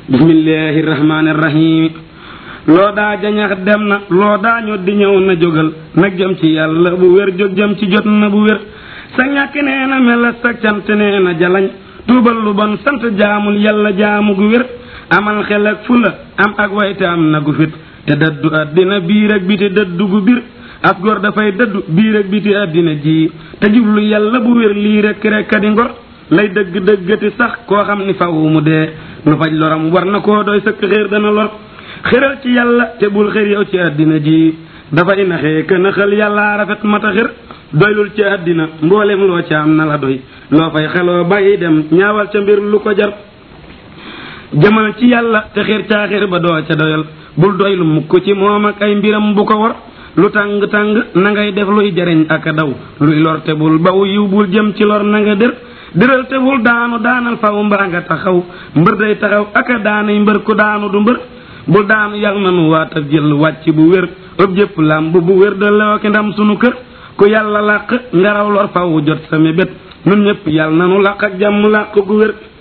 bismillahir rahmanir rahim loo daa jañax dem na loo daa ñoddi ñëw na jógal nag jëm ci yàlla bu wér jóg jëm ci jot na bu wér sa ñàkk nee na mel sa cant nee na jalañ tuubal lu bon sant jaamul yàlla jaamu gu wér amal xel ak fula am ak wayte am na gu fit te dëddu àddina biir ak biti dëddu gu bir as gor dafay dëddu biir ak biti àddina ji te jublu yàlla bu wér lii rek a di ngor lay dëgg dëggati sax koo xam ni faw mu dee lu faj loram war na koo doy sëkk xéer dana lor xëral ci yàlla te bul xër yow ci àddina ji dafay naxee kën a xel yàlla rafet mata xër doylul ci àddina mboolem loo ca am na la doy loo fay xeloo bàyyi dem ñaawal ca mbir lu ko jar jëmal ci yàlla te xër caa xër ba doo ca doyal bul doylu mukk ci moom ak ay mbiram bu ko war lu tàng tàng na ngay def luy jariñ ak a daw luy lor te bul baw yiw bul jëm ci lor na nga dëral te bul daanu daanal faw mbaa nga taxaw mbër day taxaw ak a daanay mbër ku daanu du mbër bul daanu yàlla na nu waat ak jël wàcc bu wér ëpp jëpp làmb bu wér da lewo ki ndam sunu kër ku yàlla làq ngaraw lor faw jot sa mébét nun ñëpp yàlla na nu làq ak jàmm làq gu wér